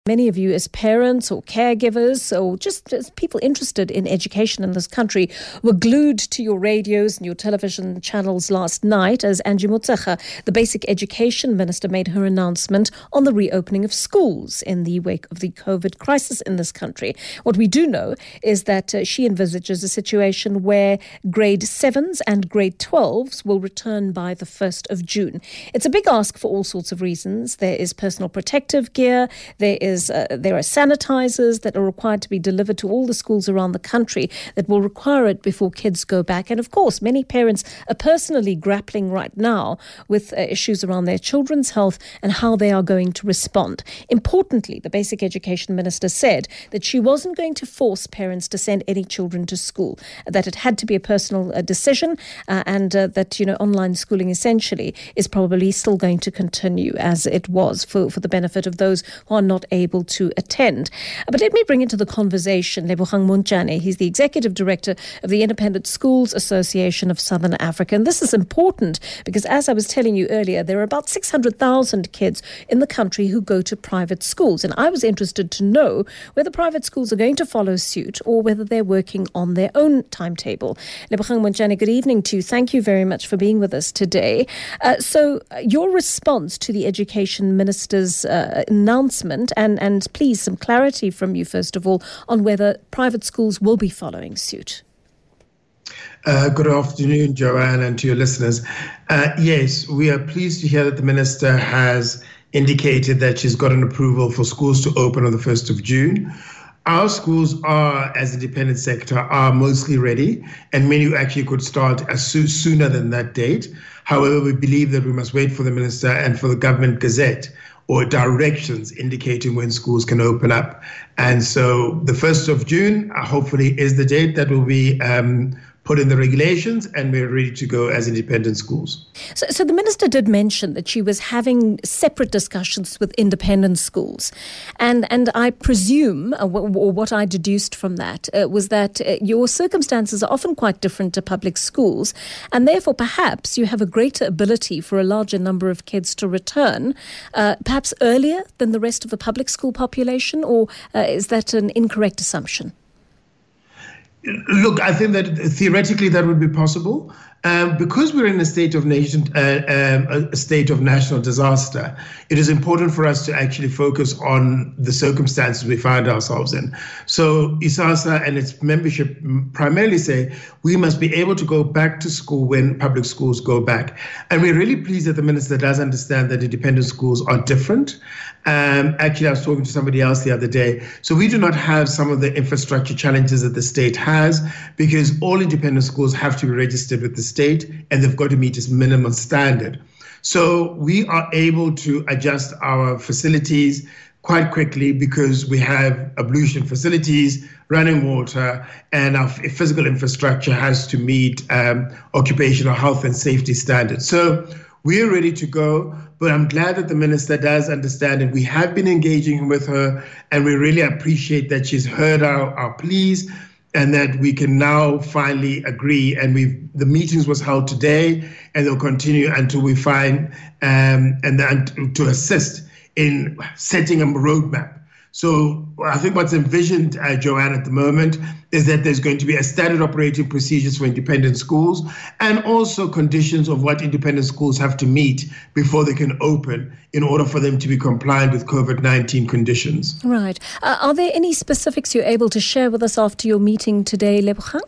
Many of you as parents or caregivers or just as people interested in education in this country were glued to your radios and your television channels last night as Angie Motshekga, the Basic Education Minister, made her announcement on the reopening of schools in the wake of the COVID crisis in this country. What we do know is that she envisages a situation where grade 7s and grade 12s will return by the 1st of June. It's a big ask for all sorts of reasons. There is personal protective gear, there are sanitizers that are required to be delivered to all the schools around the country that will require it before kids go back. And of course, many parents are personally grappling right now with issues around their children's health and how they are going to respond. Importantly, the Basic Education Minister said that she wasn't going to force parents to send any children to school, that it had to be a personal decision and that, online schooling essentially is probably still going to continue as it was for the benefit of those who are not able to attend. But let me bring into the conversation Lebogang Montjane. He's the Executive Director of the Independent Schools Association of Southern Africa. And this is important because, as I was telling you earlier, there are about 600,000 kids in the country who go to private schools. And I was interested to know whether private schools are going to follow suit or whether they're working on their own timetable. Lebogang Montjane, good evening to you. Thank you very much for being with us today. So your response to the Education Minister's announcement and please some clarity from you, first of all, on whether private schools will be following suit. Good afternoon, Joanne, and to your listeners. Yes, we are pleased to hear that the Minister has indicated that she's got an approval for schools to open on the 1st of June. Our schools are, as independent sector, are mostly ready, and many actually could start sooner than that date. However, we believe that we must wait for the Minister and for the Government Gazette or directions indicating when schools can open up. And so the 1st of June, hopefully, is the date that will be put in the regulations, and we're ready to go as independent schools. So the Minister did mention that she was having separate discussions with independent schools. And I presume, or what I deduced from that, was that your circumstances are often quite different to public schools, and therefore perhaps you have a greater ability for a larger number of kids to return, perhaps earlier than the rest of the public school population, or is that an incorrect assumption? Look, I think that theoretically that would be possible. Because we're in a state of national disaster, it is important for us to actually focus on the circumstances we find ourselves in. So ISASA and its membership primarily say we must be able to go back to school when public schools go back. And we're really pleased that the Minister does understand that independent schools are different. Actually, I was talking to somebody else the other day. So we do not have some of the infrastructure challenges that the state has, because all independent schools have to be registered with the state and they've got to meet its minimum standard. So we are able to adjust our facilities quite quickly because we have ablution facilities, running water, and our physical infrastructure has to meet occupational health and safety standards. So we're ready to go, but I'm glad that the Minister does understand, and we have been engaging with her, and we really appreciate that she's heard our pleas and that we can now finally agree. And the meetings was held today, and they'll continue until we find and then to assist in setting a roadmap. So I think what's envisioned, Joanne, at the moment is that there's going to be a standard operating procedures for independent schools and also conditions of what independent schools have to meet before they can open in order for them to be compliant with COVID-19 conditions. Right. Are there any specifics you're able to share with us after your meeting today, Lebogang?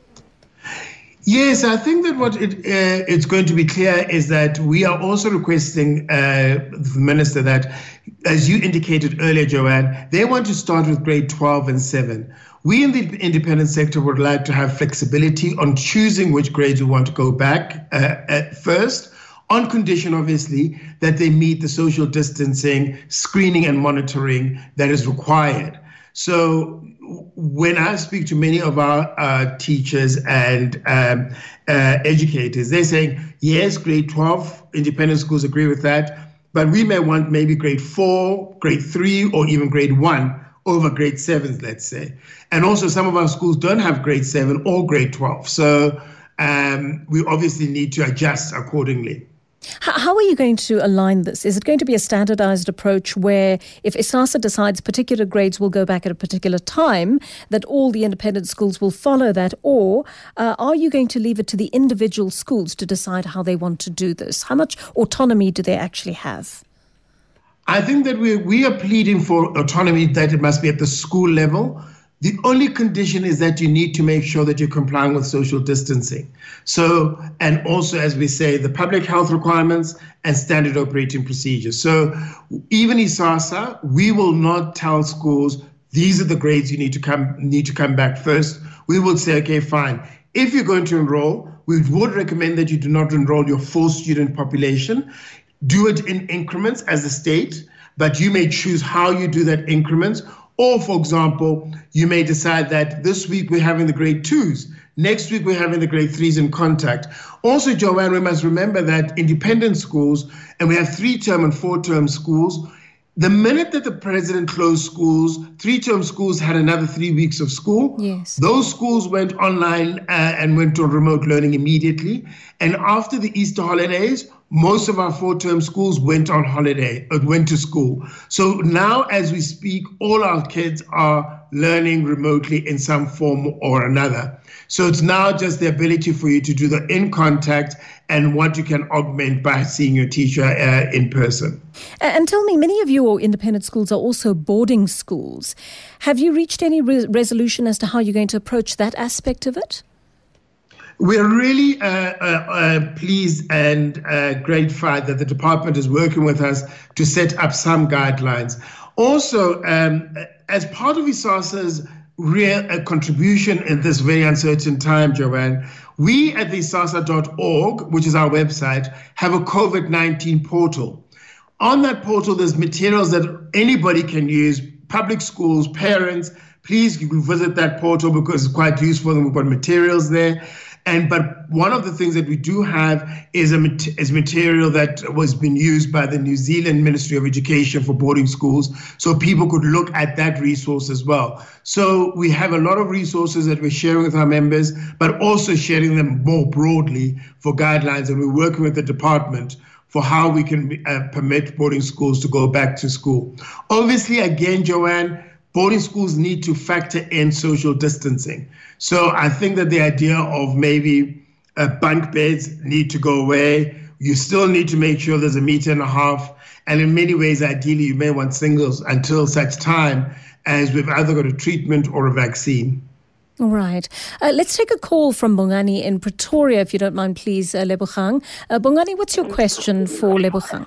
Yes, I think that what it's going to be clear is that we are also requesting the Minister that, as you indicated earlier, Joanne, they want to start with grade 12 and 7. We in the independent sector would like to have flexibility on choosing which grades we want to go back at first, on condition, obviously, that they meet the social distancing, screening and monitoring that is required. So when I speak to many of our teachers and educators, they're saying, yes, grade 12, independent schools agree with that, but we may want maybe grade 4, grade 3, or even grade 1 over grade 7s, let's say. And also some of our schools don't have grade 7 or grade 12. So we obviously need to adjust accordingly. How are you going to align this? Is it going to be a standardized approach where if ISASA decides particular grades will go back at a particular time, that all the independent schools will follow that? Or are you going to leave it to the individual schools to decide how they want to do this? How much autonomy do they actually have? I think that we are pleading for autonomy, that it must be at the school level. The only condition is that you need to make sure that you're complying with social distancing. So, and also, as we say, the public health requirements and standard operating procedures. So even ISASA, we will not tell schools, these are the grades you need to come back first. We will say, okay, fine. If you're going to enroll, we would recommend that you do not enroll your full student population. Do it in increments as a state, but you may choose how you do that increments. Or, for example, you may decide that this week we're having the grade 2s. Next week we're having the grade 3s in contact. Also, Joanne, we must remember that independent schools, and we have 3-term and 4-term schools, the minute that the president closed schools, 3-term schools had another 3 weeks of school. Yes. Those schools went online and went to remote learning immediately. And after the Easter holidays, most of our 4-term schools went to school. So now, as we speak, all our kids are learning remotely in some form or another. So it's now just the ability for you to do the in contact and what you can augment by seeing your teacher in person. And tell me, many of your independent schools are also boarding schools. Have you reached any resolution as to how you're going to approach that aspect of it? We're really pleased and gratified that the department is working with us to set up some guidelines. Also, as part of ISASA's real contribution in this very uncertain time, Joanne, we at the isasa.org, which is our website, have a COVID-19 portal. On that portal, there's materials that anybody can use, public schools, parents. Please visit that portal because it's quite useful and we've got materials there. But one of the things that we do have is material that was being used by the New Zealand Ministry of Education for boarding schools, so people could look at that resource as well. So we have a lot of resources that we're sharing with our members, but also sharing them more broadly for guidelines, and we're working with the department for how we can permit boarding schools to go back to school. Obviously, again, Joanne, boarding schools need to factor in social distancing. So I think that the idea of maybe bunk beds need to go away. You still need to make sure there's 1.5 meters. And in many ways, ideally, you may want singles until such time as we've either got a treatment or a vaccine. All right. Let's take a call from Bongani in Pretoria, if you don't mind, please, Lebogang. Bongani, what's your question for Lebogang?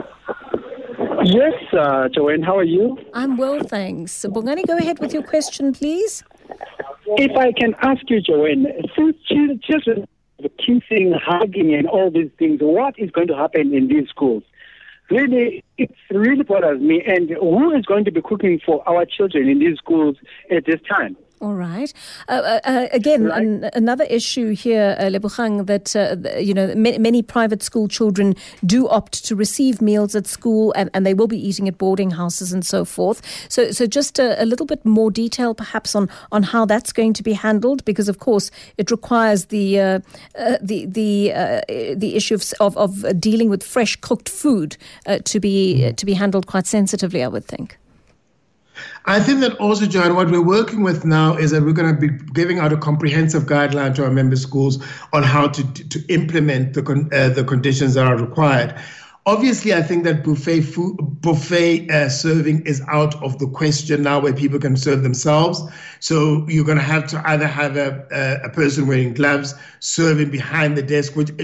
Yes, Joanne, how are you? I'm well, thanks. Bongani, go ahead with your question, please. If I can ask you, Joanne, since children are kissing, hugging, and all these things, what is going to happen in these schools? Really, it really bothers me. And who is going to be cooking for our children in these schools at this time? All right. Again, another issue here, Lebogang, that many private school children do opt to receive meals at school, and they will be eating at boarding houses and so forth. So just a little bit more detail, perhaps, on how that's going to be handled, because of course it requires the issue of dealing with fresh cooked food to be handled quite sensitively, I would think. I think that also, John, what we're working with now is that we're going to be giving out a comprehensive guideline to our member schools on how to implement the conditions that are required. Obviously, I think that buffet serving is out of the question now, where people can serve themselves. So you're going to have to either have a person wearing gloves serving behind the desk, which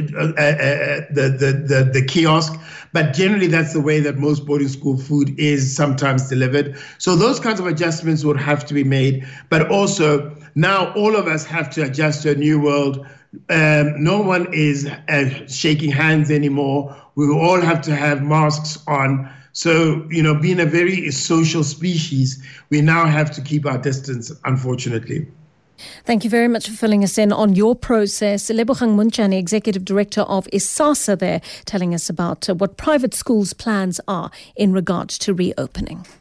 the kiosk. But generally, that's the way that most boarding school food is sometimes delivered. So those kinds of adjustments would have to be made. But also, now all of us have to adjust to a new world. No one is shaking hands anymore. We all have to have masks on. So, being a very social species, we now have to keep our distance, unfortunately. Thank you very much for filling us in on your process. Lebogang Montjane, Executive Director of ISASA there, telling us about what private schools' plans are in regard to reopening.